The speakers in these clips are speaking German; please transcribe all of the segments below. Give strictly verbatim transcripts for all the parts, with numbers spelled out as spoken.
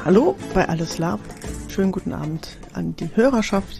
Hallo bei Alles Lab. Schönen guten Abend an die Hörerschaft.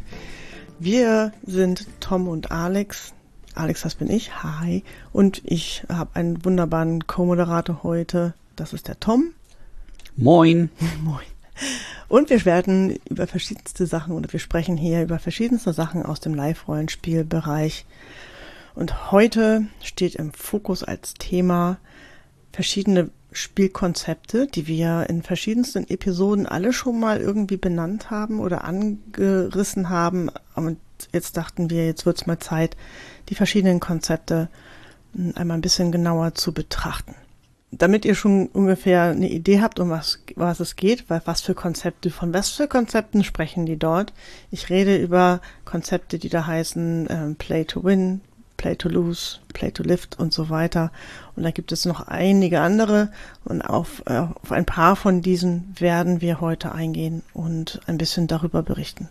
Wir sind Tom und Alex. Alex, das bin ich. Hi. Und ich habe einen wunderbaren Co-Moderator heute. Das ist der Tom. Moin. Moin. Und wir werden über verschiedenste Sachen oder wir sprechen hier über verschiedenste Sachen aus dem Live-Rollenspielbereich. Und heute steht im Fokus als Thema verschiedene Spielkonzepte, die wir in verschiedensten Episoden alle schon mal irgendwie benannt haben oder angerissen haben. Und jetzt dachten wir, jetzt wird es mal Zeit, die verschiedenen Konzepte einmal ein bisschen genauer zu betrachten. Damit ihr schon ungefähr eine Idee habt, um was, was es geht, weil was für Konzepte, von was für Konzepten sprechen die dort. Ich rede über Konzepte, die da heißen ähm, Play to Win, Play to Lose, Play to Lift und so weiter. Und da gibt es noch einige andere und auf, äh, auf ein paar von diesen werden wir heute eingehen und ein bisschen darüber berichten.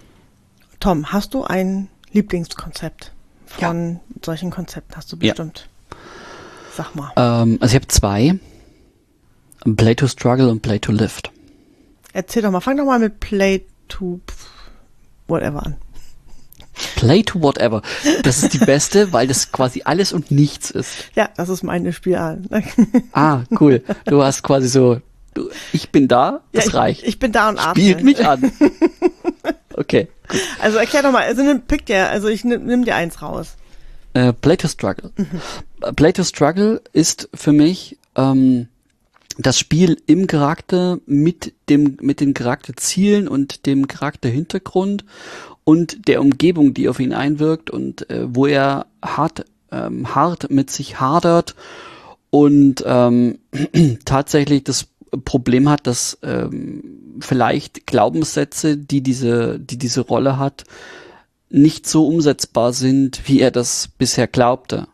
Tom, hast du ein Lieblingskonzept von ja. solchen Konzepten? Hast du bestimmt. Ja. Sag mal. Ähm, also ich habe zwei. Play to Struggle und Play to Lift. Erzähl doch mal, fang doch mal mit Play to whatever an. Play to whatever. Das ist die beste, weil das quasi alles und nichts ist. Ja, das ist meine Spielart. Ah, cool. Du hast quasi so, du, ich bin da, das ja, ich, reicht. Ich bin da und atme. Spielt mich an. Okay, gut. Also erklär doch mal, also nimm, pick dir, also ich nimm, nimm dir eins raus. Uh, Play to Struggle. Mhm. Play to Struggle ist für mich ähm, das Spiel im Charakter mit dem mit den Charakterzielen und dem Charakterhintergrund und der Umgebung, die auf ihn einwirkt und äh, wo er hart ähm, hart mit sich hadert und ähm, tatsächlich das Problem hat, dass ähm, vielleicht Glaubenssätze, die diese die diese Rolle hat, nicht so umsetzbar sind, wie er das bisher glaubte.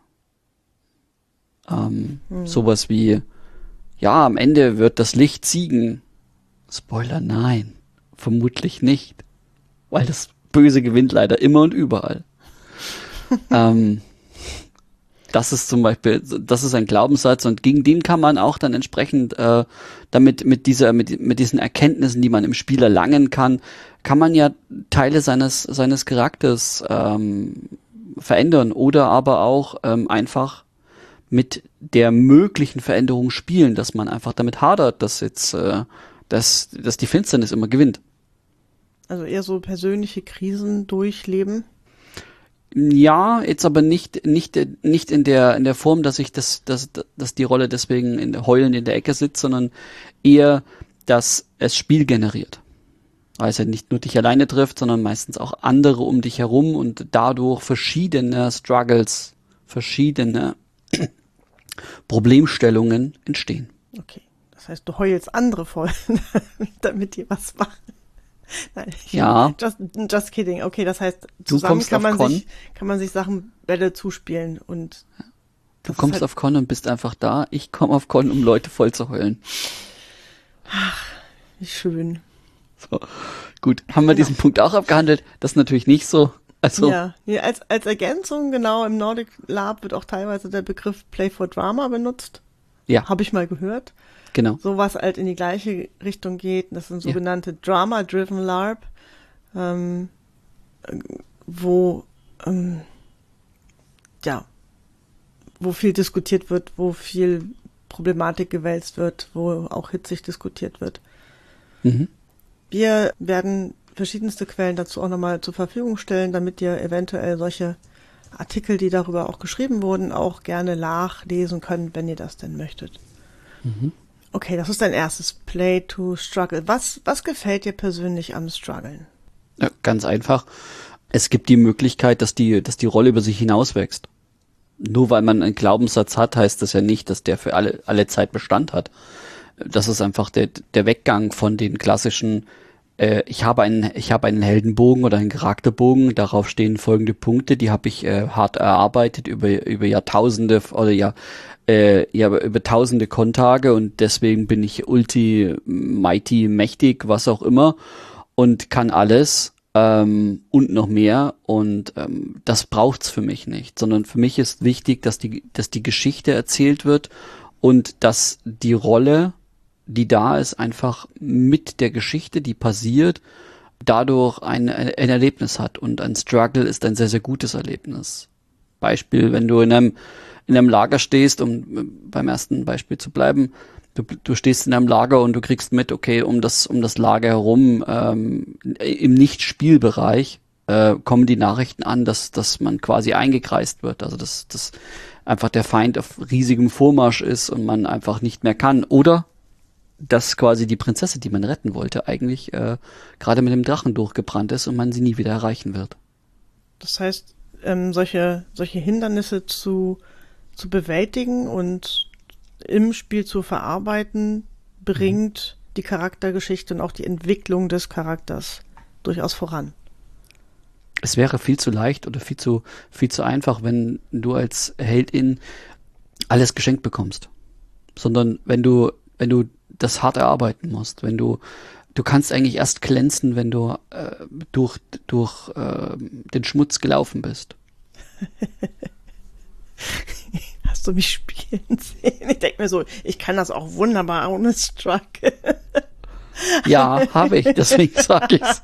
Ähm, hm. Sowas wie, ja, am Ende wird das Licht siegen. Spoiler, nein, vermutlich nicht. Weil das Böse gewinnt leider immer und überall. ähm, das ist zum Beispiel, das ist ein Glaubenssatz und gegen den kann man auch dann entsprechend äh, damit mit dieser mit mit diesen Erkenntnissen, die man im Spiel erlangen kann, kann man ja Teile seines seines Charakters ähm, verändern oder aber auch ähm, einfach mit der möglichen Veränderung spielen, dass man einfach damit hadert, dass jetzt äh, dass dass die Finsternis immer gewinnt. Also eher so persönliche Krisen durchleben. Ja, jetzt aber nicht nicht nicht in der in der Form, dass ich das dass dass die Rolle deswegen in der heulend in der Ecke sitzt, sondern eher, dass es Spiel generiert. Weil es ja nicht nur dich alleine trifft, sondern meistens auch andere um dich herum und dadurch verschiedene Struggles, verschiedene Problemstellungen entstehen. Okay, das heißt, du heulst andere voll, damit die was machen. Nein, ja. Just, just kidding. Okay, das heißt, zusammen kann man sich kann man sich Sachen Bälle zuspielen und du kommst halt auf Con und bist einfach da. Ich komme auf Con, um Leute voll zu heulen. Ach, wie schön. So, gut, haben wir genau. diesen Punkt auch abgehandelt? Das ist natürlich nicht so. Also ja, ja als als Ergänzung genau im Nordic Lab wird auch teilweise der Begriff Play for Drama benutzt. Ja, habe ich mal gehört. Genau. So was halt in die gleiche Richtung geht. Das sind sogenannte ja. Drama-Driven LARP, ähm, wo ähm, ja, wo viel diskutiert wird, wo viel Problematik gewälzt wird, wo auch hitzig diskutiert wird. Mhm. Wir werden verschiedenste Quellen dazu auch nochmal zur Verfügung stellen, damit ihr eventuell solche Artikel, die darüber auch geschrieben wurden, auch gerne nachlesen könnt, wenn ihr das denn möchtet. Mhm. Okay, das ist dein erstes Play to Struggle. Was, was gefällt dir persönlich am Struggeln? Ja, ganz einfach. Es gibt die Möglichkeit, dass die, dass die Rolle über sich hinauswächst. Nur weil man einen Glaubenssatz hat, heißt das ja nicht, dass der für alle, alle Zeit Bestand hat. Das ist einfach der, der Weggang von den klassischen, äh, ich habe einen, ich habe einen Heldenbogen oder einen Charakterbogen, darauf stehen folgende Punkte, die habe ich äh, hart erarbeitet über, über Jahrtausende oder ja, äh, ja, über tausende Kontage und deswegen bin ich ulti, mighty, mächtig, was auch immer und kann alles ähm, und noch mehr und ähm, das braucht's für mich nicht, sondern für mich ist wichtig, dass die, dass die Geschichte erzählt wird und dass die Rolle die da ist, einfach mit der Geschichte, die passiert, dadurch ein, ein Erlebnis hat. Und ein Struggle ist ein sehr, sehr gutes Erlebnis. Beispiel, wenn du in einem, in einem Lager stehst, um beim ersten Beispiel zu bleiben, du, du stehst in einem Lager und du kriegst mit, okay, um das, um das Lager herum, ähm, im Nicht-Spielbereich, äh, kommen die Nachrichten an, dass, dass man quasi eingekreist wird. Also, dass, dass einfach der Feind auf riesigem Vormarsch ist und man einfach nicht mehr kann. Oder dass quasi die Prinzessin, die man retten wollte, eigentlich äh, gerade mit dem Drachen durchgebrannt ist und man sie nie wieder erreichen wird. Das heißt, ähm, solche, solche Hindernisse zu, zu bewältigen und im Spiel zu verarbeiten, bringt mhm. die Charaktergeschichte und auch die Entwicklung des Charakters durchaus voran. Es wäre viel zu leicht oder viel zu, viel zu einfach, wenn du als Heldin alles geschenkt bekommst. Sondern wenn du, wenn du das hart erarbeiten musst, wenn du, du kannst eigentlich erst glänzen, wenn du äh, durch, durch äh, den Schmutz gelaufen bist. Hast du mich spielen sehen? Ich denke mir so, ich kann das auch wunderbar ohne Struggle. Ja, habe ich, deswegen sage ich's.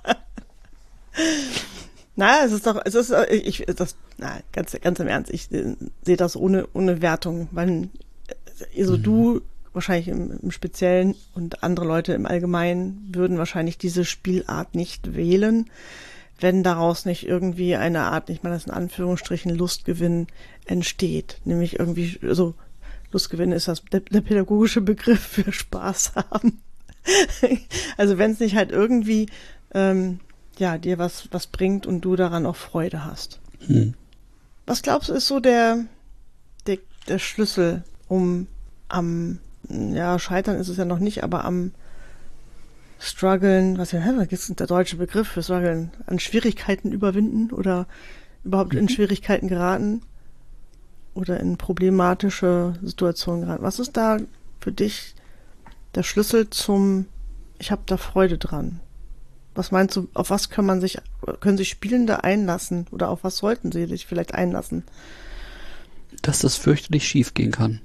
Na, es ist doch, es ist, ich, das, na, ganz, ganz im Ernst, ich äh, sehe das ohne, ohne Wertung, weil, also mhm. du wahrscheinlich im, im Speziellen und andere Leute im Allgemeinen würden wahrscheinlich diese Spielart nicht wählen, wenn daraus nicht irgendwie eine Art, ich meine das in Anführungsstrichen, Lustgewinn entsteht. Nämlich irgendwie, also Lustgewinn ist das der, der pädagogische Begriff für Spaß haben. Also wenn es nicht halt irgendwie ähm, ja dir was was bringt und du daran auch Freude hast. Hm. Was glaubst du ist so der der, der Schlüssel, um am ja, scheitern ist es ja noch nicht, aber am Struggeln, was ja, was ist der deutsche Begriff für Struggeln, an Schwierigkeiten überwinden oder überhaupt mhm. in Schwierigkeiten geraten oder in problematische Situationen geraten. Was ist da für dich der Schlüssel zum, ich habe da Freude dran? Was meinst du, auf was kann man sich, können sich Spielende einlassen oder auf was sollten sie sich vielleicht einlassen? Dass das fürchterlich schief gehen kann.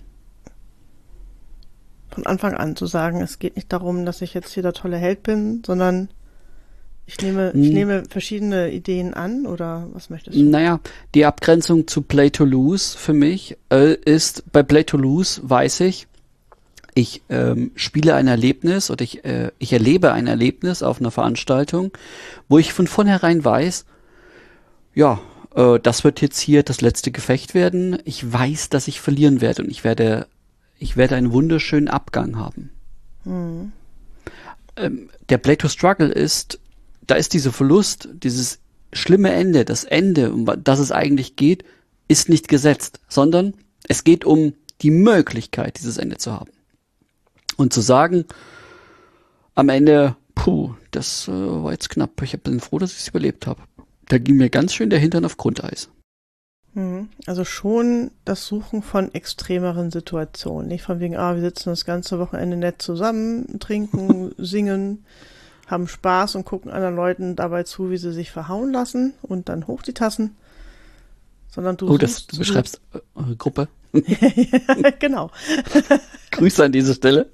Von Anfang an zu sagen, es geht nicht darum, dass ich jetzt hier der tolle Held bin, sondern ich nehme, hm. ich nehme verschiedene Ideen an, oder was möchtest du? Naja, die Abgrenzung zu Play to Lose für mich äh, ist, bei Play to Lose weiß ich, ich ähm, spiele ein Erlebnis oder ich, äh, ich erlebe ein Erlebnis auf einer Veranstaltung, wo ich von vornherein weiß, ja, äh, das wird jetzt hier das letzte Gefecht werden. Ich weiß, dass ich verlieren werde und ich werde Ich werde einen wunderschönen Abgang haben. Hm. Ähm, der Play to Struggle ist, da ist dieser Verlust, dieses schlimme Ende, das Ende, um das es eigentlich geht, ist nicht gesetzt, sondern es geht um die Möglichkeit, dieses Ende zu haben. Und zu sagen, am Ende, puh, das äh, war jetzt knapp, ich bin froh, dass ich es überlebt habe. Da ging mir ganz schön der Hintern auf Grundeis. Also schon das Suchen von extremeren Situationen. Nicht von wegen, ah, wir sitzen das ganze Wochenende nett zusammen, trinken, singen, haben Spaß und gucken anderen Leuten dabei zu, wie sie sich verhauen lassen und dann hoch die Tassen. Sondern du oh, das, du beschreibst eure Gruppe. Ja, genau. Grüße an diese Stelle.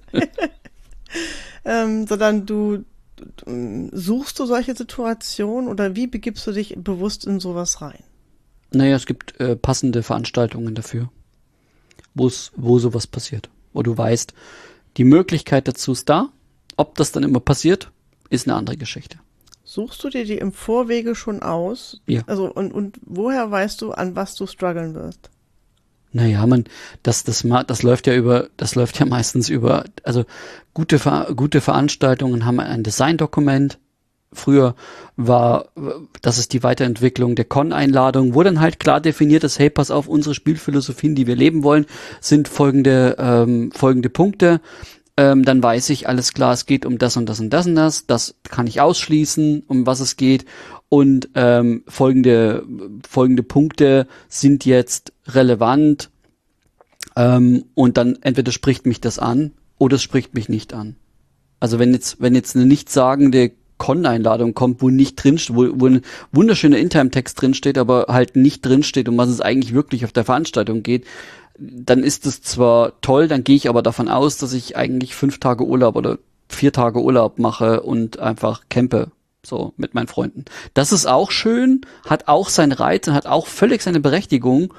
ähm, sondern du, du suchst du solche Situationen oder wie begibst du dich bewusst in sowas rein? Naja, es gibt äh, passende Veranstaltungen dafür, wo's, wo sowas passiert. Wo du weißt, die Möglichkeit dazu ist da. Ob das dann immer passiert, ist eine andere Geschichte. Suchst du dir die im Vorwege schon aus? Ja. Also und, und woher weißt du, an was du strugglen wirst? Naja, man, das, das, das läuft ja über, das läuft ja meistens über, also gute, gute Veranstaltungen haben ein Designdokument. Früher war, das ist die Weiterentwicklung der Con-Einladung, wo dann halt klar definiert ist, hey, pass auf, unsere Spielphilosophien, die wir leben wollen, sind folgende, ähm, folgende Punkte. Ähm, dann weiß ich, alles klar, es geht um das und das und das und das. Das kann ich ausschließen, um was es geht. Und ähm, folgende, folgende Punkte sind jetzt relevant. Ähm, und dann entweder spricht mich das an oder es spricht mich nicht an. Also wenn jetzt, wenn jetzt eine nichtssagende Con-Einladung kommt, wo nicht drin steht, wo, wo ein wunderschöner In-Time-Text drin steht, aber halt nicht drin steht, um was es eigentlich wirklich auf der Veranstaltung geht, dann ist es zwar toll, dann gehe ich aber davon aus, dass ich eigentlich fünf Tage Urlaub oder vier Tage Urlaub mache und einfach campe, so mit meinen Freunden. Das ist auch schön, hat auch seinen Reiz und hat auch völlig seine Berechtigung,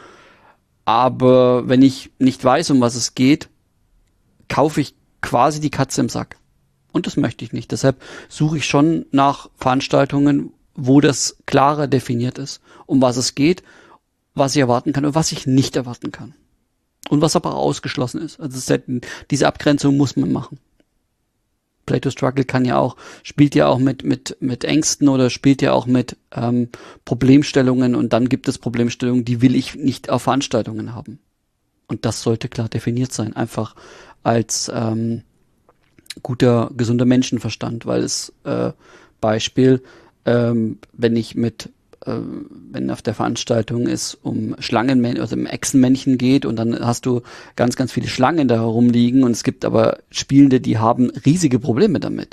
aber wenn ich nicht weiß, um was es geht, kaufe ich quasi die Katze im Sack. Und das möchte ich nicht. Deshalb suche ich schon nach Veranstaltungen, wo das klarer definiert ist, um was es geht, was ich erwarten kann und was ich nicht erwarten kann. Und was aber auch ausgeschlossen ist. Also es ist, diese Abgrenzung muss man machen. Play to Struggle kann ja auch, spielt ja auch mit, mit, mit Ängsten oder spielt ja auch mit ähm, Problemstellungen, und dann gibt es Problemstellungen, die will ich nicht auf Veranstaltungen haben. Und das sollte klar definiert sein. Einfach als ähm, guter, gesunder Menschenverstand, weil es äh, Beispiel, ähm, wenn ich mit, äh, wenn auf der Veranstaltung es um Schlangenmännchen, also um Echsenmännchen geht und dann hast du ganz, ganz viele Schlangen da herumliegen und es gibt aber Spielende, die haben riesige Probleme damit.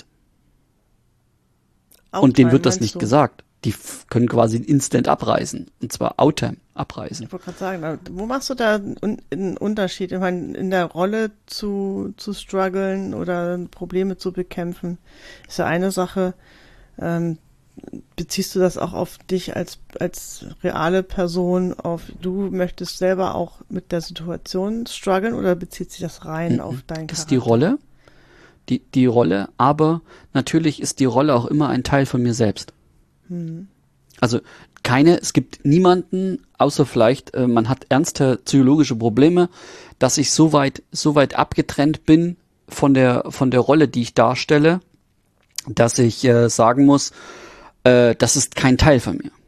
Outtime, und denen wird das nicht du? gesagt. Die f- können quasi instant abreißen. Und zwar Outtime abreißen. Ich wollte gerade sagen, wo machst du da einen Unterschied? Ich meine, in der Rolle zu, zu strugglen oder Probleme zu bekämpfen, ist ja eine Sache. Ähm, beziehst du das auch auf dich als, als reale Person, auf du möchtest selber auch mit der Situation strugglen, oder bezieht sich das rein mhm. auf deinen Charakter? Das ist die Rolle. Die, die Rolle, aber natürlich ist die Rolle auch immer ein Teil von mir selbst. Also keine, es gibt niemanden, außer vielleicht, äh, man hat ernste psychologische Probleme, dass ich so weit, so weit abgetrennt bin von der, von der Rolle, die ich darstelle, dass ich äh, sagen muss, äh, das ist kein Teil von mir.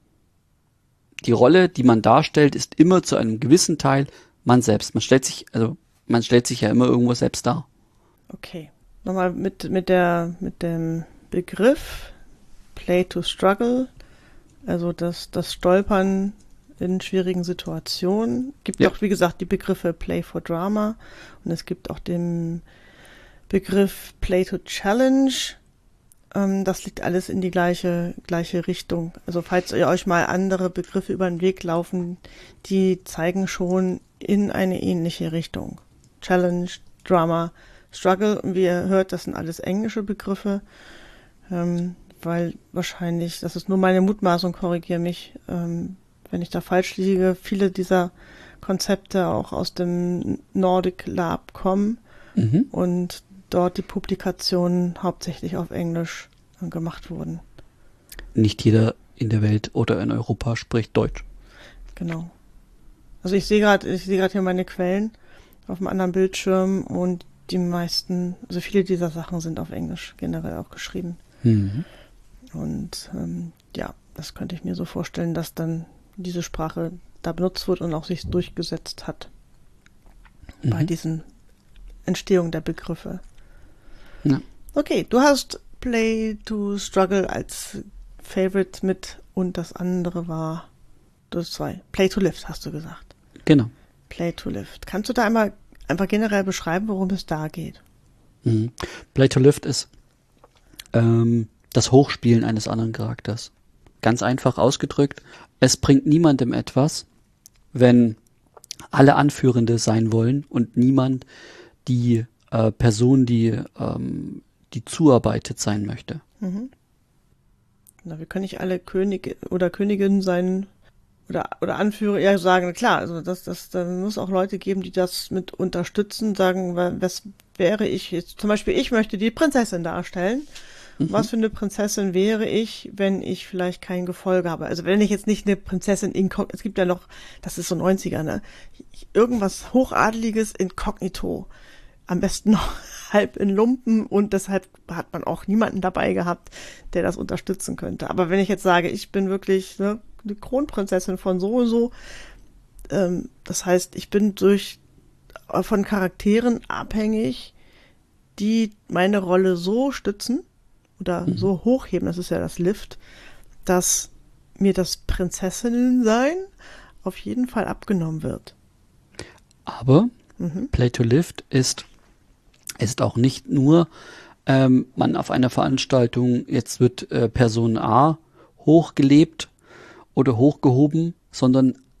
Die Rolle, die man darstellt, ist immer zu einem gewissen Teil man selbst. Man stellt sich, also man stellt sich ja immer irgendwo selbst dar. Okay. Nochmal mit, mit der, mit dem Begriff Play to Struggle, also das, das Stolpern in schwierigen Situationen. Gibt ja. auch, wie gesagt, die Begriffe Play for Drama, und es gibt auch den Begriff Play to Challenge. Ähm, das liegt alles in die gleiche, gleiche Richtung. Also falls ihr euch mal andere Begriffe über den Weg laufen, die zeigen schon in eine ähnliche Richtung. Challenge, Drama, Struggle, und wie ihr hört, das sind alles englische Begriffe. Ähm, weil wahrscheinlich, das ist nur meine Mutmaßung, korrigiere mich, ähm, wenn ich da falsch liege, viele dieser Konzepte auch aus dem Nordic Lab kommen mhm. und dort die Publikationen hauptsächlich auf Englisch äh, gemacht wurden. Nicht jeder in der Welt oder in Europa spricht Deutsch. Genau. Also ich sehe gerade, ich sehe gerade hier meine Quellen auf einem anderen Bildschirm, und die meisten, also viele dieser Sachen sind auf Englisch generell auch geschrieben. Mhm. Und ähm, ja, das könnte ich mir so vorstellen, dass dann diese Sprache da benutzt wird und auch sich durchgesetzt hat mhm. bei diesen Entstehung der Begriffe. Ja. Okay, du hast Play to Struggle als Favorite mit, und das andere war das zwei. Play to Lift, hast du gesagt. Genau. Play to Lift. Kannst du da einmal einfach generell beschreiben, worum es da geht? Mhm. Play to Lift ist ähm, das Hochspielen eines anderen Charakters. Ganz einfach ausgedrückt, es bringt niemandem etwas, wenn alle Anführende sein wollen und niemand die äh, Person, die, ähm, die zuarbeitet sein möchte. Mhm. Na, wir können nicht alle König oder Königin sein oder, oder Anführer, ja sagen, klar, also das, das, da muss auch Leute geben, die das mit unterstützen, sagen, was wäre ich jetzt, zum Beispiel ich möchte die Prinzessin darstellen. Mhm. Was für eine Prinzessin wäre ich, wenn ich vielleicht kein Gefolge habe? Also wenn ich jetzt nicht eine Prinzessin inkognito, es gibt ja noch, das ist so neunziger, ne? Irgendwas Hochadeliges inkognito. Am besten noch halb in Lumpen, und deshalb hat man auch niemanden dabei gehabt, der das unterstützen könnte. Aber wenn ich jetzt sage, ich bin wirklich ne, eine Kronprinzessin von so und so, ähm, das heißt, ich bin durch von Charakteren abhängig, die meine Rolle so stützen oder mhm. so hochheben, das ist ja das Lift, dass mir das Prinzessinnensein auf jeden Fall abgenommen wird. Aber mhm. Play to Lift ist, ist auch nicht nur, ähm, man auf einer Veranstaltung, jetzt wird äh, Person A hochgelebt oder hochgehoben, sondern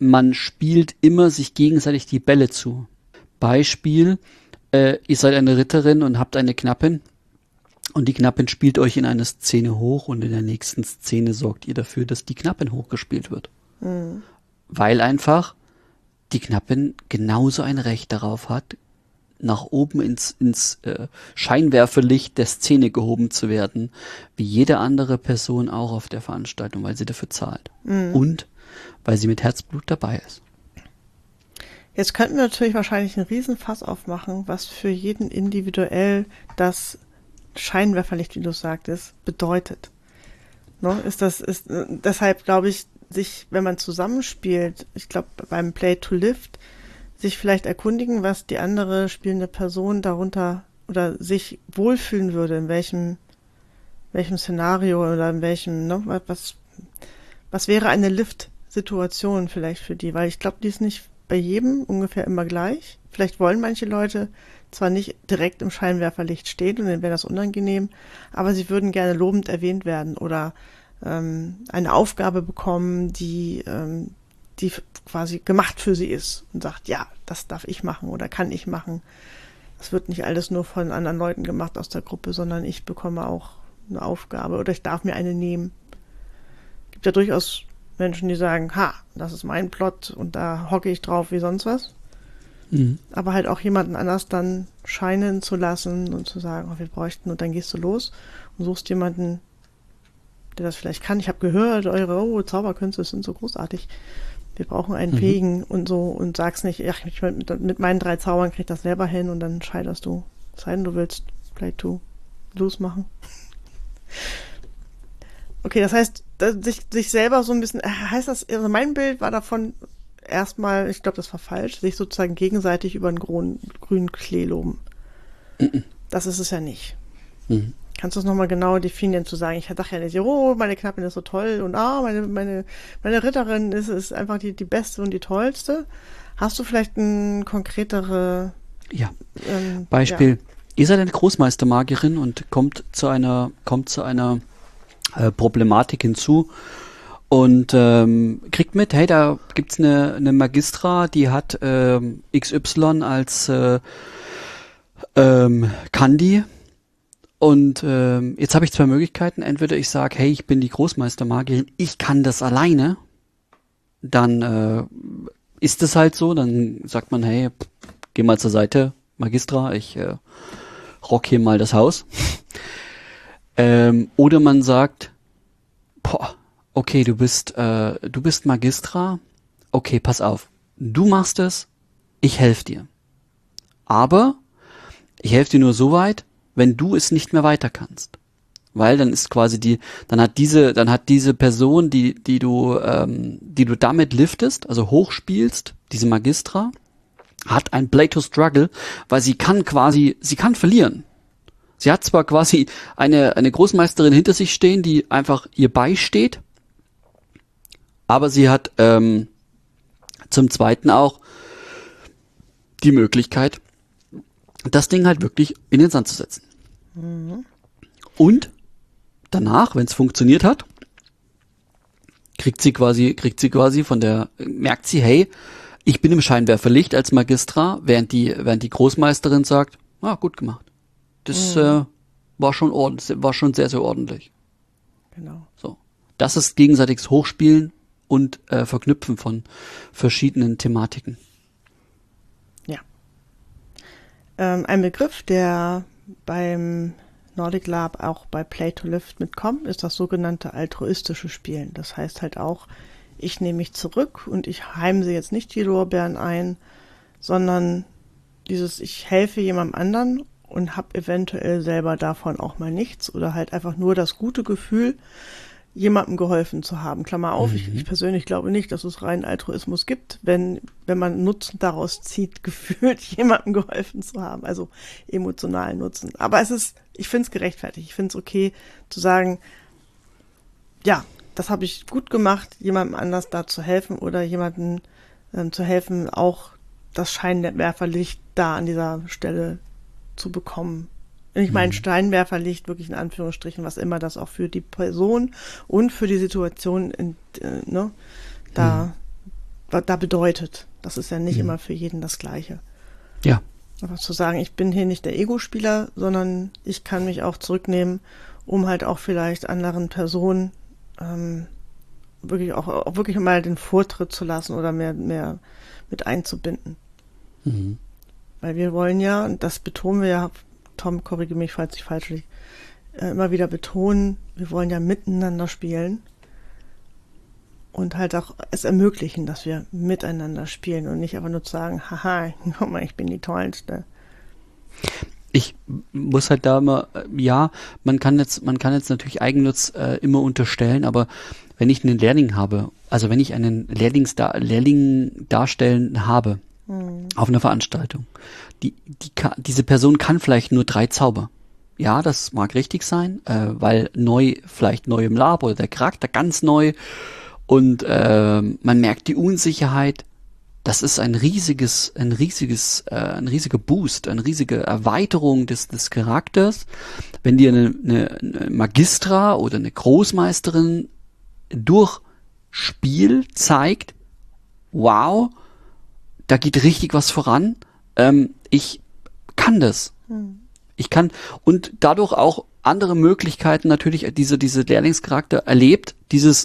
man spielt immer sich gegenseitig die Bälle zu. Beispiel, äh, ihr seid eine Ritterin und habt eine Knappin und die Knappin spielt euch in eine Szene hoch und in der nächsten Szene sorgt ihr dafür, dass die Knappin hochgespielt wird. Mhm. Weil einfach die Knappin genauso ein Recht darauf hat, nach oben ins, ins äh, Scheinwerferlicht der Szene gehoben zu werden, wie jede andere Person auch auf der Veranstaltung, weil sie dafür zahlt. Mhm. Und weil sie mit Herzblut dabei ist. Jetzt könnten wir natürlich wahrscheinlich einen Riesenfass aufmachen, was für jeden individuell das Scheinwerferlicht, wie du sagtest, bedeutet. Ne? Ist das, ist, deshalb glaube ich, sich, wenn man zusammenspielt, ich glaube beim Play to Lift, sich vielleicht erkundigen, was die andere spielende Person darunter oder sich wohlfühlen würde, in welchem, welchem Szenario oder in welchem, ne, was, was wäre eine Lift-Situation vielleicht für die, weil ich glaube, die ist nicht bei jedem ungefähr immer gleich. Vielleicht wollen manche Leute zwar nicht direkt im Scheinwerferlicht stehen und dann wäre das unangenehm, aber sie würden gerne lobend erwähnt werden oder ähm, eine Aufgabe bekommen, die, ähm, die quasi gemacht für sie ist und sagt, ja, das darf ich machen oder kann ich machen. Das wird nicht alles nur von anderen Leuten gemacht aus der Gruppe, sondern ich bekomme auch eine Aufgabe oder ich darf mir eine nehmen. Es gibt ja durchaus Menschen, die sagen, ha, das ist mein Plot und da hocke ich drauf wie sonst was. Mhm. Aber halt auch jemanden anders dann scheinen zu lassen und zu sagen, oh, wir bräuchten, und dann gehst du los und suchst jemanden, der das vielleicht kann. Ich habe gehört, eure oh, Zauberkünste sind so großartig. Wir brauchen einen mhm. Fähigen und so und sagst nicht, ach, ich, mit, mit meinen drei Zaubern krieg ich das selber hin und dann scheiterst du. Es sei denn, du willst Play to Lose machen. Okay, das heißt, sich, sich selber so ein bisschen, heißt das, also mein Bild war davon erstmal, ich glaube, das war falsch, sich sozusagen gegenseitig über einen grünen, grünen Klee loben. Mhm. Das ist es ja nicht. Mhm. Kannst du es nochmal genau definieren, zu sagen, ich dachte ja nicht, oh, meine Knappin ist so toll und ah, meine, meine, meine Ritterin ist, ist einfach die, die beste und die tollste. Hast du vielleicht ein konkretere ja. ähm, Beispiel? Ja. Ihr seid eine Großmeistermagierin und kommt zu einer, kommt zu einer äh, Problematik hinzu und ähm, kriegt mit, hey, da gibt's eine, eine Magistra, die hat ähm, X Y als äh, ähm, Kandi. Und ähm, jetzt habe ich zwei Möglichkeiten. Entweder ich sage, hey, ich bin die Großmeistermagierin, ich kann das alleine. Dann äh, ist es halt so. Dann sagt man, hey, pff, geh mal zur Seite, Magistra, ich äh, rock hier mal das Haus. ähm, oder man sagt, boah, okay, du bist, äh, du bist Magistra. Okay, pass auf, du machst es, ich helfe dir. Aber ich helfe dir nur so weit, wenn du es nicht mehr weiter kannst. Weil dann ist quasi die, dann hat diese, dann hat diese Person, die, die du, ähm, die du damit liftest, also hochspielst, diese Magistra, hat ein Play to Struggle, weil sie kann quasi, sie kann verlieren. Sie hat zwar quasi eine, eine Großmeisterin hinter sich stehen, die einfach ihr beisteht, aber sie hat ähm, zum Zweiten auch die Möglichkeit, das Ding halt wirklich in den Sand zu setzen. Mhm. Und danach, wenn es funktioniert hat, kriegt sie quasi, kriegt sie quasi von der, merkt sie, hey, ich bin im Scheinwerferlicht als Magistra, während die, während die Großmeisterin sagt, ah, gut gemacht. Das mhm. äh, war schon ordentlich, war schon sehr, sehr ordentlich. Genau. So. Das ist gegenseitiges Hochspielen und äh, Verknüpfen von verschiedenen Thematiken. Ähm, ein Begriff, der beim Nordic Lab auch bei Play to Lift mitkommt, ist das sogenannte altruistische Spielen. Das heißt halt auch, ich nehme mich zurück und ich heimse jetzt nicht die Lorbeeren ein, sondern dieses, ich helfe jemandem anderen und habe eventuell selber davon auch mal nichts oder halt einfach nur das gute Gefühl, jemandem geholfen zu haben. Klammer auf, mhm. ich, ich persönlich glaube nicht, dass es reinen Altruismus gibt, wenn wenn man Nutzen daraus zieht, gefühlt jemandem geholfen zu haben, also emotionalen Nutzen. Aber es ist, ich finde es gerechtfertigt, ich finde es okay zu sagen, ja, das habe ich gut gemacht, jemandem anders da zu helfen oder jemandem ähm, zu helfen, auch das Scheinwerferlicht da an dieser Stelle zu bekommen. Ich meine, Steinwerferlicht, wirklich in Anführungsstrichen, was immer das auch für die Person und für die Situation in, äh, ne, da da bedeutet. Das ist ja nicht Mhm. immer für jeden das Gleiche. Ja. Aber zu sagen, ich bin hier nicht der Ego-Spieler, sondern ich kann mich auch zurücknehmen, um halt auch vielleicht anderen Personen ähm, wirklich auch, auch wirklich mal den Vortritt zu lassen oder mehr, mehr mit einzubinden. Mhm. Weil wir wollen ja, und das betonen wir ja, Tom, korrigiere mich, falls ich falsch liege, äh, immer wieder betonen, wir wollen ja miteinander spielen und halt auch es ermöglichen, dass wir miteinander spielen und nicht einfach nur zu sagen, haha, guck mal, ich bin die Tollste. Ich muss halt da immer, äh, ja, man kann jetzt, man kann jetzt natürlich Eigennutz äh, immer unterstellen, aber wenn ich einen Lehrling habe, also wenn ich einen Lehrlings Lehrling darstellen habe hm. auf einer Veranstaltung, die, die kann, diese Person kann vielleicht nur drei Zauber. Ja, das mag richtig sein, äh, weil neu, vielleicht neu im Lab oder der Charakter ganz neu und äh, man merkt die Unsicherheit. Das ist ein riesiges, ein riesiges, äh, ein riesiger Boost, eine riesige Erweiterung des, des Charakters. Wenn dir eine, eine, eine Magistra oder eine Großmeisterin durch Spiel zeigt, wow, da geht richtig was voran, ähm, ich kann das. Hm. Ich kann, und dadurch auch andere Möglichkeiten natürlich, diese, diese Lehrlingscharakter erlebt, dieses,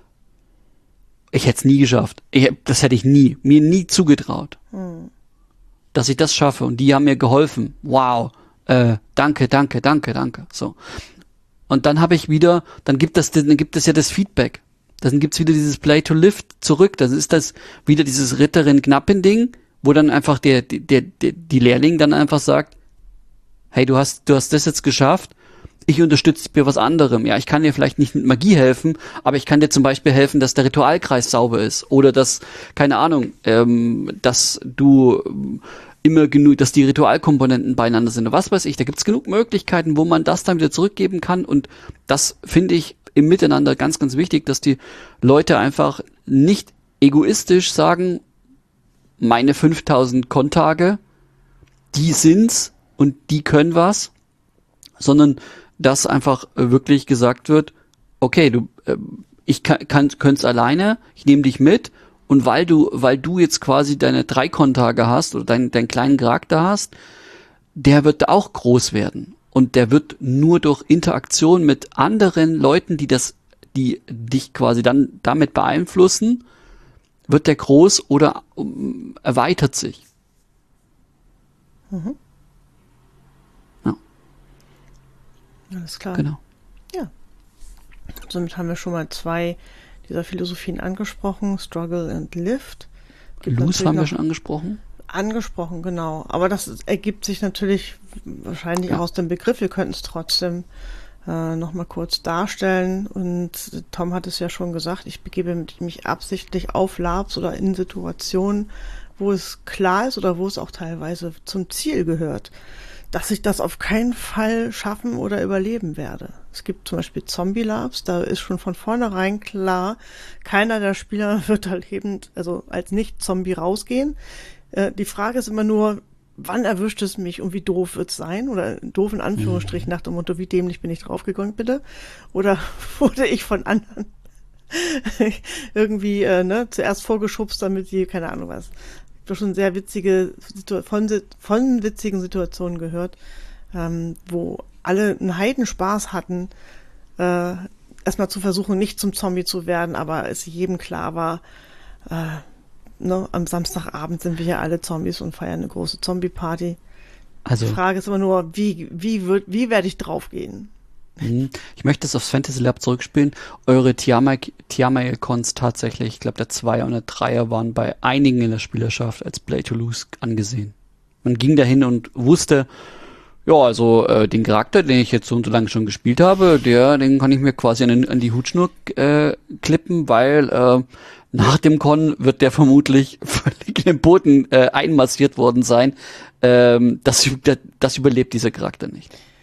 ich hätte es nie geschafft. Ich, das hätte ich nie, mir nie zugetraut, hm. dass ich das schaffe. Und die haben mir geholfen. Wow, äh, danke, danke, danke, danke. So. Und dann habe ich wieder, dann gibt es, dann gibt es ja das Feedback. Dann gibt's wieder dieses Play to Lift zurück. Das ist das wieder dieses Ritterin-Knappin-Ding, wo dann einfach der, der, der, die Lehrling dann einfach sagt, hey, du hast, du hast das jetzt geschafft. Ich unterstütze dich bei was anderem. Ja, ich kann dir vielleicht nicht mit Magie helfen, aber ich kann dir zum Beispiel helfen, dass der Ritualkreis sauber ist oder dass, keine Ahnung, ähm, dass du immer genug, dass die Ritualkomponenten beieinander sind oder was weiß ich. Da gibt's genug Möglichkeiten, wo man das dann wieder zurückgeben kann und das finde ich im Miteinander ganz, ganz wichtig, dass die Leute einfach nicht egoistisch sagen, meine fünftausend Kontage, die sind's und die können was, sondern dass einfach wirklich gesagt wird, okay, du, äh, ich kann, kann könnt's alleine, ich nehme dich mit und weil du, weil du jetzt quasi deine drei Kontage hast oder deinen deinen kleinen Charakter hast, der wird auch groß werden und der wird nur durch Interaktion mit anderen Leuten, die das, die dich quasi dann damit beeinflussen, wird der groß oder um, erweitert sich. Mhm. Alles klar. Genau. Ja. Somit haben wir schon mal zwei dieser Philosophien angesprochen. Struggle and Lift. Lose haben wir schon angesprochen. Angesprochen, genau. Aber das ergibt sich natürlich wahrscheinlich ja. auch aus dem Begriff. Wir könnten es trotzdem äh, nochmal kurz darstellen. Und Tom hat es ja schon gesagt, ich begebe mich absichtlich auf Labs oder in Situationen, wo es klar ist oder wo es auch teilweise zum Ziel gehört, dass ich das auf keinen Fall schaffen oder überleben werde. Es gibt zum Beispiel Zombie-Labs, da ist schon von vornherein klar, keiner der Spieler wird da lebend, also als Nicht-Zombie rausgehen. Äh, die Frage ist immer nur, wann erwischt es mich und wie doof wird es sein? Oder doof in Anführungsstrichen nach dem Motto, wie dämlich bin ich draufgegangen, bitte? Oder wurde ich von anderen irgendwie äh, ne, zuerst vorgeschubst, damit sie, keine Ahnung was. Ich habe schon sehr witzige, von, von witzigen Situationen gehört, ähm, wo alle einen Heidenspaß hatten, äh, erstmal zu versuchen, nicht zum Zombie zu werden, aber es jedem klar war, äh, ne, am Samstagabend sind wir hier alle Zombies und feiern eine große Zombie-Party. Also, die Frage ist immer nur, wie, wie, wird, wie werde ich draufgehen? Ich möchte es aufs Fantasy Lab zurückspielen. Eure Tiamae-Cons tatsächlich, ich glaube der Zweier und der Dreier waren bei einigen in der Spielerschaft als Play to Lose angesehen. Man ging dahin und wusste, ja, also äh, den Charakter, den ich jetzt so und so lange schon gespielt habe, der, den kann ich mir quasi an, an die Hutschnur äh, klippen, weil äh, nach dem Con wird der vermutlich völlig in den Boden äh, einmassiert worden sein. Ähm, das, das überlebt dieser Charakter nicht.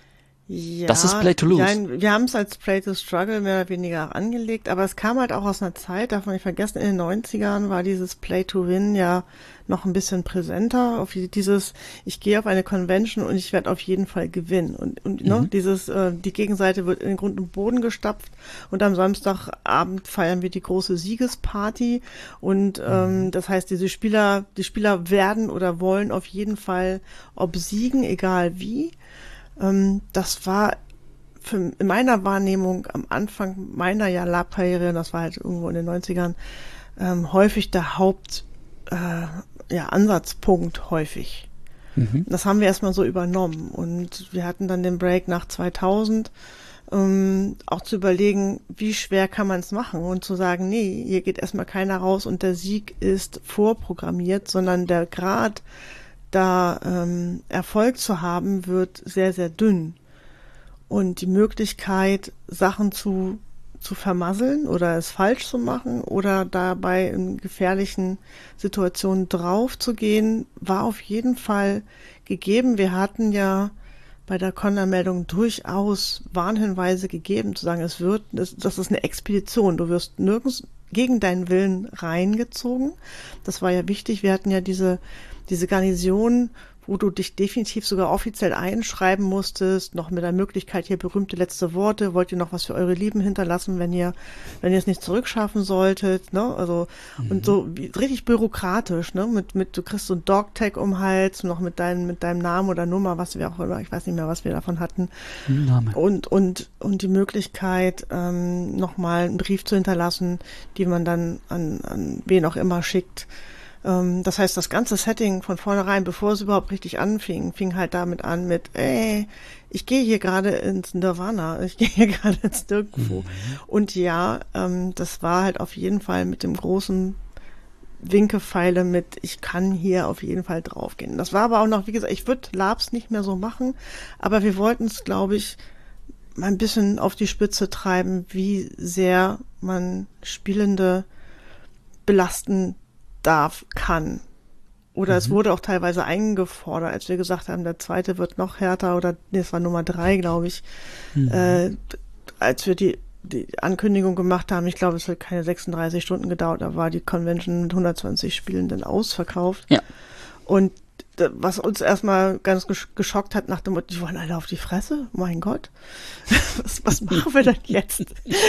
Ja, Das ist Play to Lose. Ja, wir haben es als Play to Struggle mehr oder weniger angelegt, aber es kam halt auch aus einer Zeit, darf man nicht vergessen, in den neunzigern war dieses Play to Win ja noch ein bisschen präsenter, auf dieses, ich gehe auf eine Convention und ich werde auf jeden Fall gewinnen. Und, und mhm. ne, dieses, äh, die Gegenseite wird in den Grund und Boden gestapft und am Samstagabend feiern wir die große Siegesparty und ähm, mhm. das heißt, diese Spieler, die Spieler werden oder wollen auf jeden Fall obsiegen, egal wie. Das war für, in meiner Wahrnehmung am Anfang meiner ja Lab-Karriere, das war halt irgendwo in den neunzigern, ähm, häufig der Haupt, äh, ja, Ansatzpunkt häufig. Mhm. Das haben wir erstmal so übernommen und wir hatten dann den Break nach zweitausend, ähm, auch zu überlegen, wie schwer kann man es machen und zu sagen, nee, hier geht erstmal keiner raus und der Sieg ist vorprogrammiert, sondern der Grad da ähm, Erfolg zu haben, wird sehr, sehr dünn. Und die Möglichkeit, Sachen zu, zu vermasseln oder es falsch zu machen oder dabei in gefährlichen Situationen drauf zu gehen, war auf jeden Fall gegeben. Wir hatten ja bei der Con-Anmeldung durchaus Warnhinweise gegeben, zu sagen, es wird, das, das ist eine Expedition, du wirst nirgends gegen deinen Willen reingezogen. Das war ja wichtig. Wir hatten ja diese diese Garnison, wo du dich definitiv sogar offiziell einschreiben musstest, noch mit der Möglichkeit hier berühmte letzte Worte, wollt ihr noch was für eure Lieben hinterlassen, wenn ihr, wenn ihr es nicht zurückschaffen solltet, ne, also, mhm. und so, wie, richtig bürokratisch, ne, mit, mit, du kriegst so ein Dog-Tag um den Hals, noch mit deinem, mit deinem Namen oder Nummer, was wir auch immer, ich weiß nicht mehr, was wir davon hatten. Name. Und, und, und die Möglichkeit, ähm, nochmal einen Brief zu hinterlassen, die man dann an, an wen auch immer schickt. Das heißt, das ganze Setting von vornherein, bevor es überhaupt richtig anfing, fing halt damit an mit, ey, ich gehe hier gerade ins Nirvana, ich gehe hier gerade ins Nirgendwo. Mhm. Und ja, ähm, das war halt auf jeden Fall mit dem großen Winkepfeile mit, ich kann hier auf jeden Fall draufgehen. Das war aber auch noch, wie gesagt, ich würde Labs nicht mehr so machen, aber wir wollten es, glaube ich, mal ein bisschen auf die Spitze treiben, wie sehr man Spielende belasten darf, kann. Oder mhm. es wurde auch teilweise eingefordert, als wir gesagt haben, der zweite wird noch härter oder, nee, es war Nummer drei, glaube ich, mhm. äh, als wir die, die Ankündigung gemacht haben, ich glaube, es hat keine sechsunddreißig Stunden gedauert, da war die Convention mit hundertzwanzig Spielenden ausverkauft. Ja. Und was uns erstmal ganz geschockt hat nach dem Motto, die wollen alle auf die Fresse, mein Gott, was, was machen wir denn jetzt?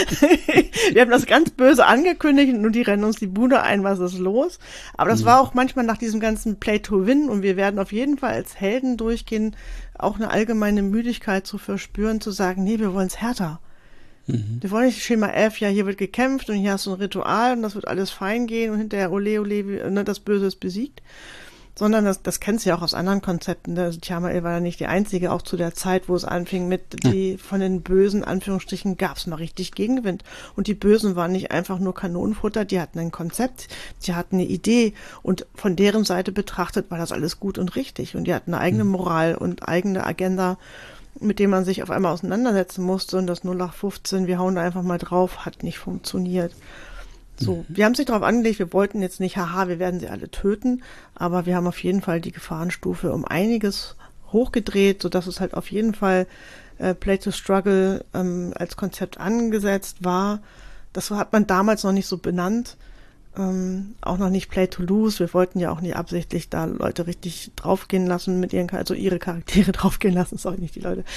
Wir haben das ganz böse angekündigt und die rennen uns die Bude ein, was ist los? Aber das mhm. war auch manchmal nach diesem ganzen Play to Win und wir werden auf jeden Fall als Helden durchgehen, auch eine allgemeine Müdigkeit zu verspüren, zu sagen, nee, wir wollen es härter. Mhm. Wir wollen nicht Schema F, ja, hier wird gekämpft und hier hast du ein Ritual und das wird alles fein gehen und hinterher ole, ole, ne, das Böse ist besiegt. Sondern das, das kennst du ja auch aus anderen Konzepten. Ne? Also Tiamael war ja nicht die einzige, auch zu der Zeit, wo es anfing mit, die von den bösen Anführungsstrichen gab es mal richtig Gegenwind. Und die Bösen waren nicht einfach nur Kanonenfutter, die hatten ein Konzept, die hatten eine Idee und von deren Seite betrachtet war das alles gut und richtig. Und die hatten eine eigene Moral und eigene Agenda, mit dem man sich auf einmal auseinandersetzen musste. Und das null acht fünfzehn, wir hauen da einfach mal drauf, hat nicht funktioniert. So, wir haben sich darauf angelegt, wir wollten jetzt nicht, haha, wir werden sie alle töten, aber wir haben auf jeden Fall die Gefahrenstufe um einiges hochgedreht, sodass es halt auf jeden Fall äh, Play to Struggle ähm, als Konzept angesetzt war. Das hat man damals noch nicht so benannt, ähm, auch noch nicht Play to Lose. Wir wollten ja auch nicht absichtlich da Leute richtig draufgehen lassen, mit ihren, also ihre Charaktere draufgehen lassen, sorry, nicht die Leute.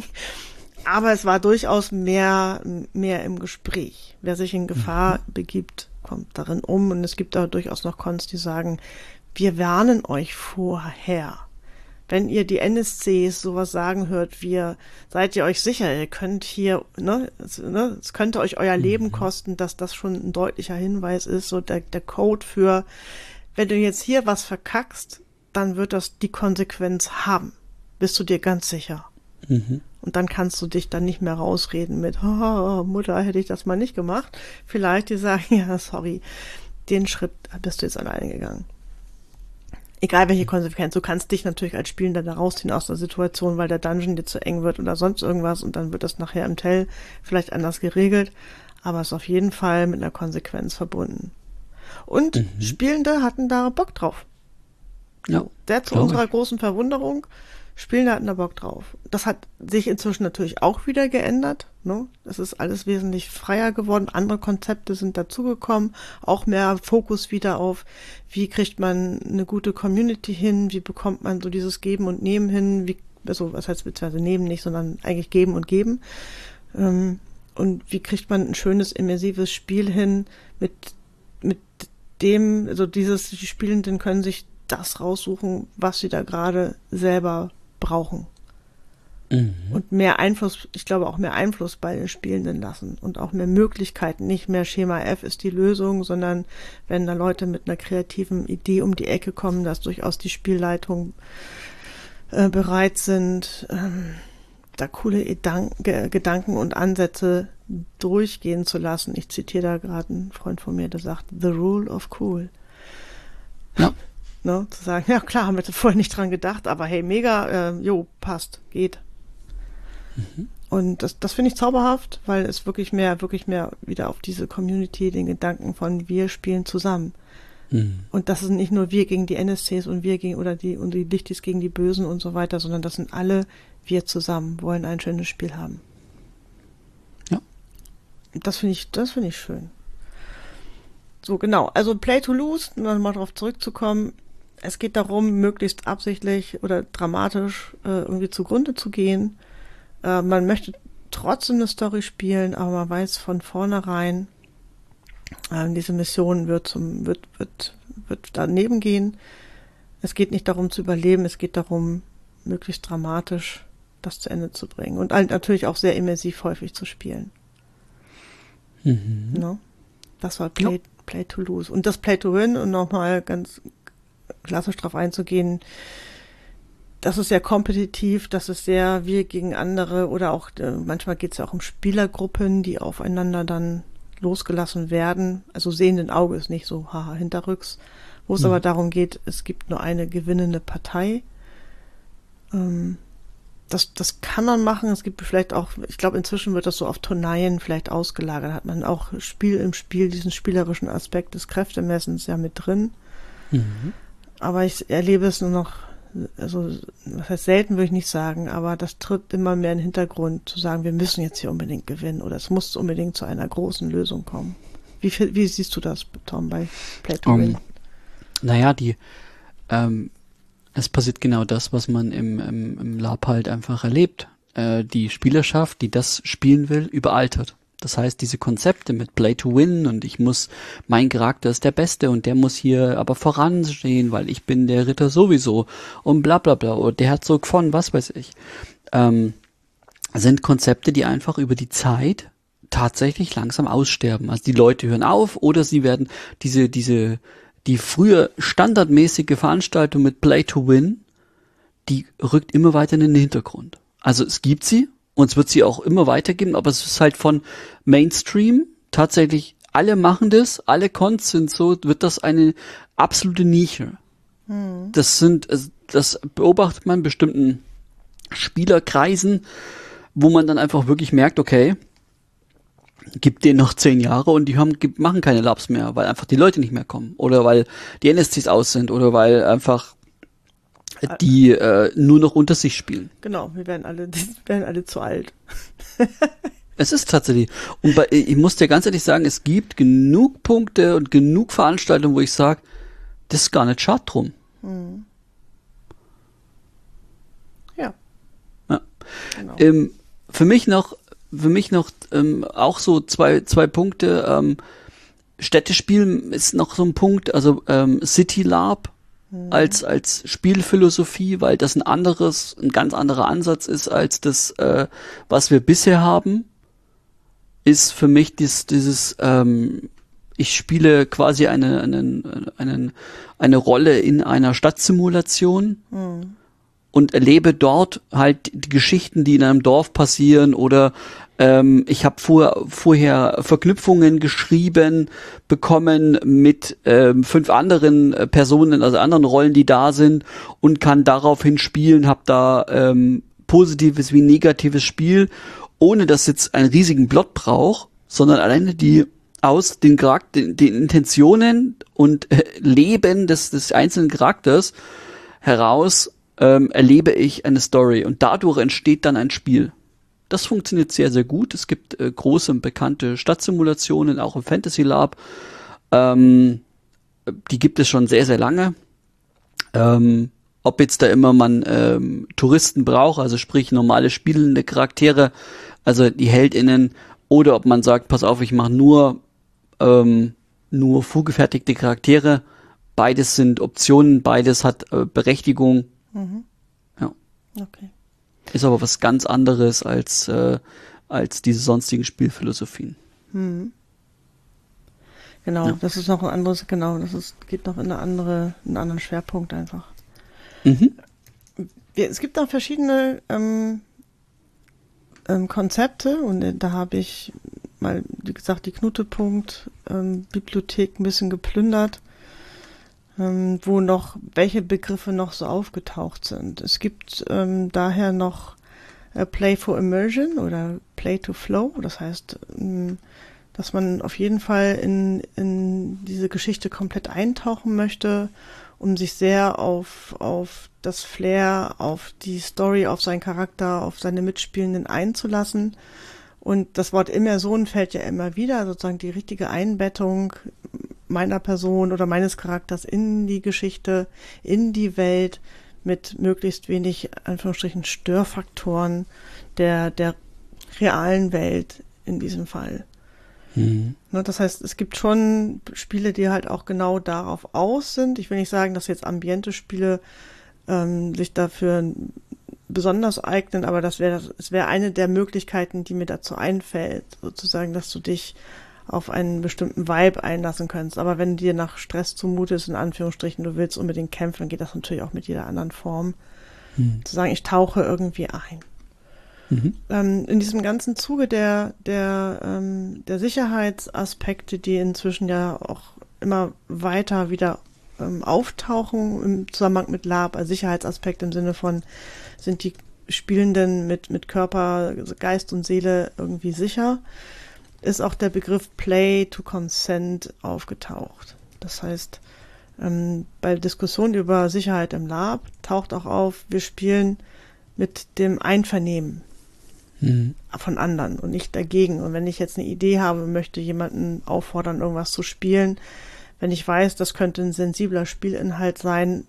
Aber es war durchaus mehr, mehr im Gespräch. Wer sich in Gefahr begibt, kommt darin um. Und es gibt da durchaus noch Cons, die sagen, wir warnen euch vorher. Wenn ihr die N S Cs sowas sagen hört, wir, seid ihr euch sicher, ihr könnt hier, ne, es, ne, es könnte euch euer Leben kosten, dass das schon ein deutlicher Hinweis ist, so der, der Code für, wenn du jetzt hier was verkackst, dann wird das die Konsequenz haben. Bist du dir ganz sicher? Mhm. Und dann kannst du dich dann nicht mehr rausreden mit, oh, Mutter, hätte ich das mal nicht gemacht. Vielleicht die sagen, ja, sorry, den Schritt bist du jetzt alleine gegangen. Egal welche Konsequenz, du kannst dich natürlich als Spielender da rausziehen aus der Situation, weil der Dungeon dir zu eng wird oder sonst irgendwas und dann wird das nachher im Tell vielleicht anders geregelt, aber es ist auf jeden Fall mit einer Konsequenz verbunden. Und mhm. Spielende hatten da Bock drauf. Ja, der zu unserer ich. großen Verwunderung Spielen hatten da Bock drauf. Das hat sich inzwischen natürlich auch wieder geändert. Ne? Es ist alles wesentlich freier geworden. Andere Konzepte sind dazugekommen. Auch mehr Fokus wieder auf, wie kriegt man eine gute Community hin? Wie bekommt man so dieses Geben und Nehmen hin? Wie, also was heißt beziehungsweise Nehmen nicht, sondern eigentlich Geben und Geben. Ähm, und wie kriegt man ein schönes, immersives Spiel hin mit, mit dem, also dieses, die Spielenden können sich das raussuchen, was sie da gerade selber brauchen. Mhm. Und mehr Einfluss, ich glaube auch mehr Einfluss bei den Spielenden lassen und auch mehr Möglichkeiten. Nicht mehr Schema F ist die Lösung, sondern wenn da Leute mit einer kreativen Idee um die Ecke kommen, dass durchaus die Spielleitung äh, bereit sind, ähm, da coole Edan- Ge- Gedanken und Ansätze durchgehen zu lassen. Ich zitiere da gerade einen Freund von mir, der sagt, the rule of cool. Ja. Ne, zu sagen, ja klar, haben wir vorher nicht dran gedacht, aber hey, mega, äh, jo, passt, geht. Mhm. Und das, das finde ich zauberhaft, weil es wirklich mehr, wirklich mehr wieder auf diese Community, den Gedanken von wir spielen zusammen. Mhm. Und das sind nicht nur wir gegen die N S Cs und wir gegen, oder die, und die Lichtis gegen die Bösen und so weiter, sondern das sind alle wir zusammen, wollen ein schönes Spiel haben. Ja. Das finde ich, das finde ich schön. So, genau. Also Play to Lose, um nochmal darauf zurückzukommen, es geht darum, möglichst absichtlich oder dramatisch äh, irgendwie zugrunde zu gehen. Äh, man möchte trotzdem eine Story spielen, aber man weiß von vornherein, äh, diese Mission wird zum wird wird wird daneben gehen. Es geht nicht darum zu überleben, es geht darum, möglichst dramatisch das zu Ende zu bringen und natürlich auch sehr immersiv häufig zu spielen. Mhm. No? Das war Play, Play to Lose. Und das Play to Win, und nochmal ganz klassisch drauf einzugehen, das ist sehr kompetitiv, das ist sehr wir gegen andere oder auch, äh, manchmal geht es ja auch um Spielergruppen, die aufeinander dann losgelassen werden. Also sehenden Auges, nicht so haha hinterrücks. Wo es mhm. aber darum geht, es gibt nur eine gewinnende Partei. Ähm, das, das kann man machen. Es gibt vielleicht auch, ich glaube inzwischen wird das so auf Turnieren vielleicht ausgelagert. Hat man auch Spiel im Spiel, diesen spielerischen Aspekt des Kräftemessens ja mit drin. Mhm. Aber ich erlebe es nur noch, also das heißt selten würde ich nicht sagen, aber das tritt immer mehr in den Hintergrund, zu sagen, wir müssen jetzt hier unbedingt gewinnen oder es muss unbedingt zu einer großen Lösung kommen. Wie, wie siehst du das, Tom, bei Play to Win? Um, naja, die ähm, es passiert genau das, was man im, im, im Lab halt einfach erlebt. Äh, die Spielerschaft, die das spielen will, überaltert. Das heißt, diese Konzepte mit Play to Win und ich muss, mein Charakter ist der Beste und der muss hier aber voranstehen, weil ich bin der Ritter sowieso und bla bla bla oder der Herzog von, was weiß ich, ähm, sind Konzepte, die einfach über die Zeit tatsächlich langsam aussterben. Also die Leute hören auf oder sie werden diese, diese, die früher standardmäßige Veranstaltung mit Play to Win, die rückt immer weiter in den Hintergrund. Also es gibt sie. Und es wird sie auch immer weitergeben, aber es ist halt von Mainstream, tatsächlich alle machen das, alle Cons sind so, wird das eine absolute Nische. Hm. Das sind, das beobachtet man in bestimmten Spielerkreisen, wo man dann einfach wirklich merkt, okay, gibt denen noch zehn Jahre und die haben, machen keine Labs mehr, weil einfach die Leute nicht mehr kommen oder weil die N S Cs aus sind oder weil einfach die äh, nur noch unter sich spielen. Genau, wir werden alle, die werden alle zu alt. Es ist tatsächlich. Und bei, ich muss dir ganz ehrlich sagen, es gibt genug Punkte und genug Veranstaltungen, wo ich sage, das ist gar nicht schade drum. Hm. Ja. ja. Genau. Ähm, für mich noch, für mich noch ähm, auch so zwei zwei Punkte. Ähm, Städtespiel ist noch so ein Punkt, also ähm, City Lab. als als Spielphilosophie, weil das ein anderes, ein ganz anderer Ansatz ist als das, äh, was wir bisher haben, ist für mich dies, dieses, ähm, ich spiele quasi eine, einen, einen, eine Rolle in einer Stadtsimulation mhm. und erlebe dort halt die Geschichten, die in einem Dorf passieren oder ähm, ich habe vor, vorher Verknüpfungen geschrieben bekommen mit ähm, fünf anderen äh, Personen, also anderen Rollen, die da sind und kann daraufhin spielen, habe da ähm, positives wie negatives Spiel, ohne dass jetzt einen riesigen Plot braucht, sondern alleine die aus den Charakter, den, den Intentionen und äh, Leben des, des einzelnen Charakters heraus ähm, erlebe ich eine Story und dadurch entsteht dann ein Spiel. Das funktioniert sehr, sehr gut. Es gibt äh, große und bekannte Stadtsimulationen, auch im Fantasy Lab. Ähm, die gibt es schon sehr, sehr lange. Ähm, ob jetzt da immer man ähm, Touristen braucht, also sprich normale spielende Charaktere, also die HeldInnen, oder ob man sagt, pass auf, ich mache nur ähm, nur vorgefertigte Charaktere. Beides sind Optionen, beides hat äh, Berechtigung. Mhm. Ja. Okay. Ist aber was ganz anderes als, äh, als diese sonstigen Spielphilosophien. Mhm. Genau, Ja. das ist noch ein anderes, genau, das ist, geht noch in eine andere, einen anderen Schwerpunkt einfach. Mhm. Wir, es gibt auch verschiedene ähm, ähm, Konzepte und äh, da habe ich mal, wie gesagt, die Knutepunkt ähm, Bibliothek ein bisschen geplündert, ähm, wo noch, welche Begriffe noch so aufgetaucht sind. Es gibt ähm, daher noch äh, Play for Immersion oder Play to Flow, das heißt, ähm, dass man auf jeden Fall in, in diese Geschichte komplett eintauchen möchte, um sich sehr auf, auf das Flair, auf die Story, auf seinen Charakter, auf seine Mitspielenden einzulassen. Und das Wort Immersion fällt ja immer wieder, sozusagen die richtige Einbettung meiner Person oder meines Charakters in die Geschichte, in die Welt, mit möglichst wenig, Anführungsstrichen, Störfaktoren der, der realen Welt in diesem Fall. Mhm. Das heißt, es gibt schon Spiele, die halt auch genau darauf aus sind. Ich will nicht sagen, dass jetzt Ambiente-Spiele ähm, sich dafür besonders eignen, aber das wäre es wäre eine der Möglichkeiten, die mir dazu einfällt, sozusagen, dass du dich auf einen bestimmten Vibe einlassen kannst. Aber wenn dir nach Stress zumute ist, in Anführungsstrichen, du willst unbedingt kämpfen, geht das natürlich auch mit jeder anderen Form. Mhm. Zu sagen, ich tauche irgendwie ein. Mhm. Ähm, in diesem ganzen Zuge der, der, ähm, der Sicherheitsaspekte, die inzwischen ja auch immer weiter wieder ähm, auftauchen im Zusammenhang mit Lab, also Sicherheitsaspekt im Sinne von, sind die Spielenden mit, mit Körper, Geist und Seele irgendwie sicher, ist auch der Begriff Play to Consent aufgetaucht. Das heißt, ähm, bei Diskussionen über Sicherheit im Lab taucht auch auf, wir spielen mit dem Einvernehmen mhm. von anderen und nicht dagegen. Und wenn ich jetzt eine Idee habe und möchte jemanden auffordern, irgendwas zu spielen, wenn ich weiß, das könnte ein sensibler Spielinhalt sein,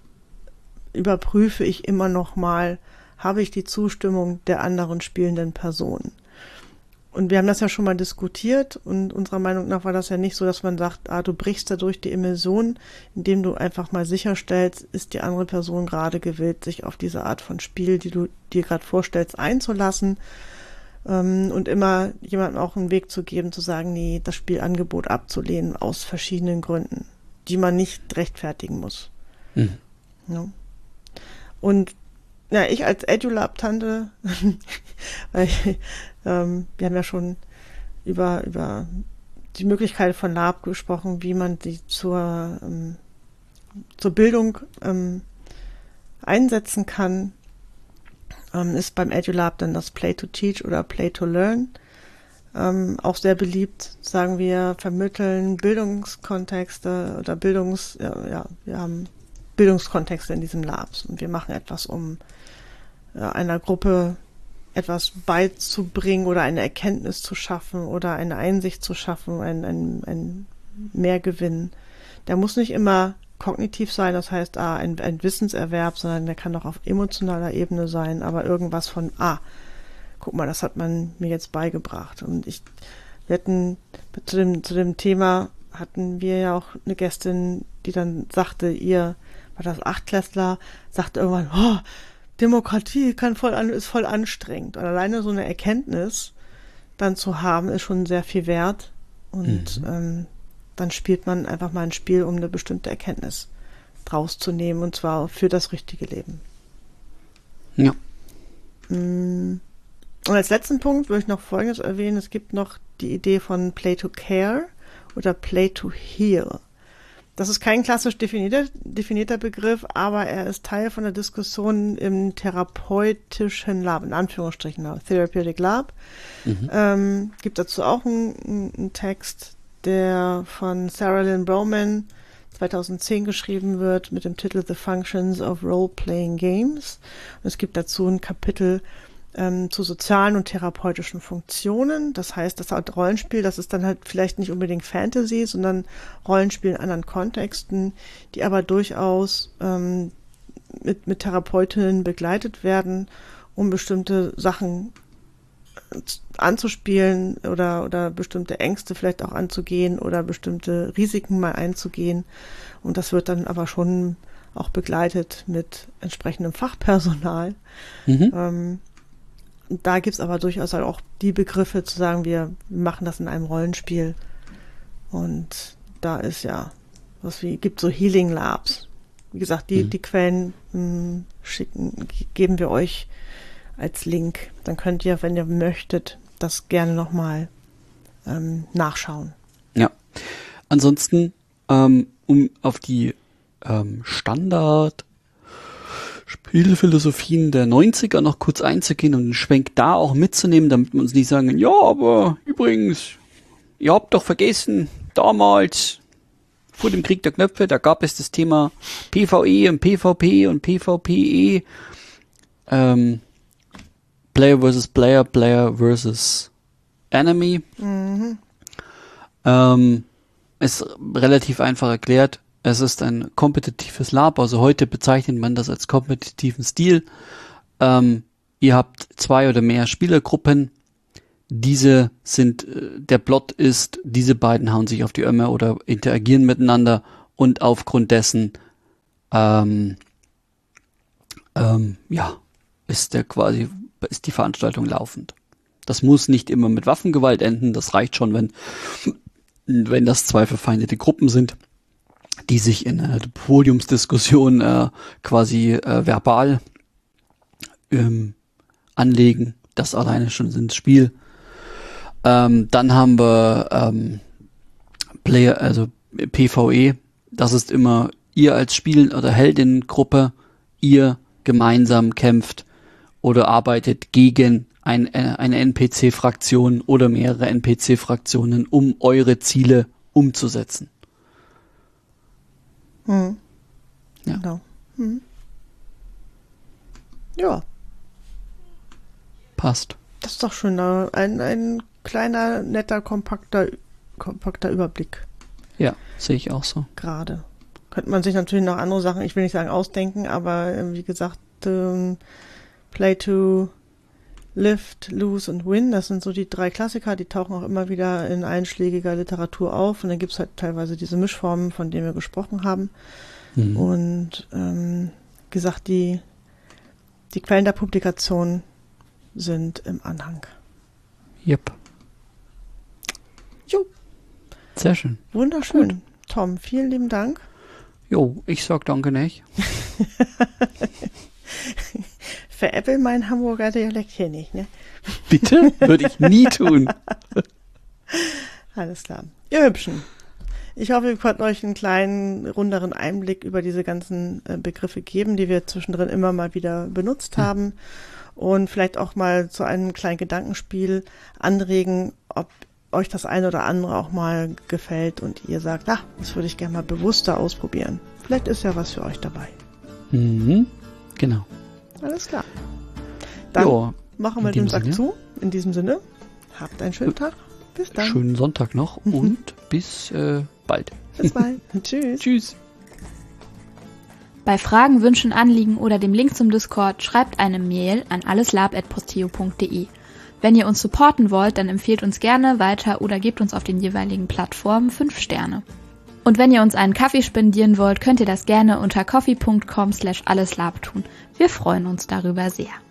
überprüfe ich immer noch mal, habe ich die Zustimmung der anderen spielenden Person. Und wir haben das ja schon mal diskutiert und unserer Meinung nach war das ja nicht so, dass man sagt, ah, du brichst dadurch die Immersion, indem du einfach mal sicherstellst, ist die andere Person gerade gewillt, sich auf diese Art von Spiel, die du dir gerade vorstellst, einzulassen, ähm, und immer jemandem auch einen Weg zu geben, zu sagen, nee, das Spielangebot abzulehnen aus verschiedenen Gründen, die man nicht rechtfertigen muss. Mhm. Ja. Und ja, ich als EduLab-Tante, weil ich, ähm, wir haben ja schon über, über die Möglichkeit von Lab gesprochen, wie man die zur, ähm, zur Bildung ähm, einsetzen kann, ähm, ist beim EduLab dann das Play to Teach oder Play to Learn ähm, auch sehr beliebt. Sagen wir, vermitteln Bildungskontexte oder Bildungs, ja, ja wir haben Bildungskontexte in diesem Labs und wir machen etwas, um ja, einer Gruppe etwas beizubringen oder eine Erkenntnis zu schaffen oder eine Einsicht zu schaffen, ein, ein, ein Mehrgewinn. Der muss nicht immer kognitiv sein, das heißt ah, ein, ein Wissenserwerb, sondern der kann auch auf emotionaler Ebene sein, aber irgendwas von, ah, guck mal, das hat man mir jetzt beigebracht. Und ich, wir hatten zu dem, zu dem Thema hatten wir ja auch eine Gästin, die dann sagte, ihr, war das Achtklässler, sagte irgendwann, oh, Demokratie kann voll an, ist voll anstrengend. Und alleine so eine Erkenntnis dann zu haben, ist schon sehr viel wert. Und mhm. ähm, dann spielt man einfach mal ein Spiel, um eine bestimmte Erkenntnis draus zu nehmen, und zwar für das richtige Leben. Ja. Und als letzten Punkt würde ich noch Folgendes erwähnen. Es gibt noch die Idee von Play to Care oder Play to Heal. Das ist kein klassisch definierter, definierter Begriff, aber er ist Teil von der Diskussion im therapeutischen Lab, in Anführungsstrichen, Therapeutic Lab. Mhm. Ähm, gibt dazu auch einen, einen Text, der von Sarah Lynn Bowman zweitausendzehn geschrieben wird mit dem Titel The Functions of Role-Playing Games. Und es gibt dazu ein Kapitel ähm, zu sozialen und therapeutischen Funktionen. Das heißt, das Art Rollenspiel, das ist dann halt vielleicht nicht unbedingt Fantasy, sondern Rollenspiel in anderen Kontexten, die aber durchaus ähm, mit, mit Therapeutinnen begleitet werden, um bestimmte Sachen anzuspielen oder, oder bestimmte Ängste vielleicht auch anzugehen oder bestimmte Risiken mal einzugehen. Und das wird dann aber schon auch begleitet mit entsprechendem Fachpersonal. Mhm. Ähm, da gibt's aber durchaus halt auch die Begriffe zu sagen, wir machen das in einem Rollenspiel. Und da ist ja was wie, gibt so Healing Labs. Wie gesagt, die, mhm. die Quellen mh, schicken, geben wir euch als Link. Dann könnt ihr, wenn ihr möchtet, das gerne nochmal ähm, nachschauen. Ja. Ansonsten, ähm, um auf die ähm, Standard Spielphilosophien der neunziger noch kurz einzugehen und einen Schwenk da auch mitzunehmen, damit wir uns nicht sagen, ja, aber übrigens, ihr habt doch vergessen, damals vor dem Krieg der Knöpfe, da gab es das Thema PvE und PvP und PvPE, ähm, Player versus Player, Player versus Enemy. Mhm. Ähm, ist relativ einfach erklärt. Es ist ein kompetitives Lab, also heute bezeichnet man das als kompetitiven Stil. Ähm, ihr habt zwei oder mehr Spielergruppen. Diese sind, der Plot ist, diese beiden hauen sich auf die Ömme oder interagieren miteinander und aufgrund dessen, ähm, ähm, ja, ist der quasi, ist die Veranstaltung laufend. Das muss nicht immer mit Waffengewalt enden, das reicht schon, wenn, wenn das zwei verfeindete Gruppen sind, die sich in einer Podiumsdiskussion äh, quasi äh, verbal ähm, anlegen. Das alleine schon ins Spiel. Ähm, dann haben wir ähm, Player, also PvE. Das ist immer ihr als Spiel- oder Heldinnengruppe, ihr gemeinsam kämpft oder arbeitet gegen ein, eine N P C-Fraktion oder mehrere N P C-Fraktionen, um eure Ziele umzusetzen. Hm. Ja. Genau. Hm. Ja. Passt. Das ist doch schön. Ein, ein kleiner, netter, kompakter, kompakter Überblick. Ja, sehe ich auch so. Gerade. Könnte man sich natürlich noch andere Sachen, ich will nicht sagen ausdenken, aber wie gesagt, ähm, Play to Lift, Lose und Win, das sind so die drei Klassiker, die tauchen auch immer wieder in einschlägiger Literatur auf und dann gibt es halt teilweise diese Mischformen, von denen wir gesprochen haben. Mhm. Und ähm, wie gesagt, die, die Quellen der Publikation sind im Anhang. Yep. Jo. Sehr schön. Wunderschön. Gut. Tom, vielen lieben Dank. Jo, ich sag danke nicht. Veräppel mein Hamburger Dialekt hier nicht, ne? Bitte? Würde ich nie tun. Alles klar. Ihr Hübschen. Ich hoffe, wir konnten euch einen kleinen, runderen Einblick über diese ganzen äh, Begriffe geben, die wir zwischendrin immer mal wieder benutzt hm. haben. Und vielleicht auch mal zu einem kleinen Gedankenspiel anregen, ob euch das eine oder andere auch mal gefällt und ihr sagt, ach, das würde ich gerne mal bewusster ausprobieren. Vielleicht ist ja was für euch dabei. Mhm. Genau. Alles klar. Dann jo, machen wir den Sack Sinne. zu. In diesem Sinne, habt einen schönen Tag. Bis dann. Schönen Sonntag noch und bis äh, bald. Bis bald. Tschüss. Tschüss. Bei Fragen, Wünschen, Anliegen oder dem Link zum Discord schreibt eine Mail an alleslab at posteo punkt de. Wenn ihr uns supporten wollt, dann empfehlt uns gerne weiter oder gebt uns auf den jeweiligen Plattformen fünf Sterne. Und wenn ihr uns einen Kaffee spendieren wollt, könnt ihr das gerne unter coffee punkt com slash alleslab tun. Wir freuen uns darüber sehr.